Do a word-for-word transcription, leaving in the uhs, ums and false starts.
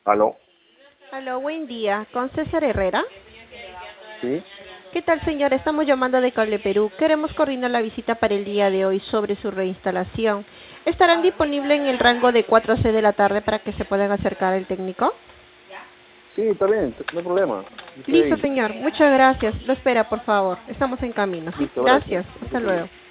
Aló, Aló, buen día. ¿Con César Herrera? sí, ¿Qué tal, señor? Estamos llamando de Cable Perú. Queremos coordinar la visita para el día de hoy sobre su reinstalación. ¿Estarán disponibles en el rango de cuatro a seis de la tarde para que se puedan acercar al técnico? sí, está bien, no hay problema. Yo estoy Listo, ahí. señor. Muchas gracias. Lo espera, por favor. Estamos en camino, ¿sí? Listo, gracias. Gracias. No se Hasta preocupe. luego.